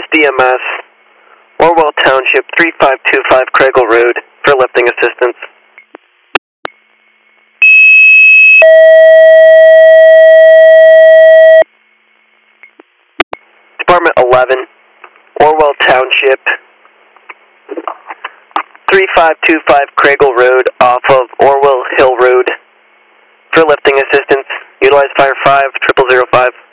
DMS, Orwell Township, 3525 Craigle Road, for lifting assistance. Department 11, Orwell Township, 3525 Craigle Road, off of Orwell Hill Road, for lifting assistance. Utilize Fire 5, 0005.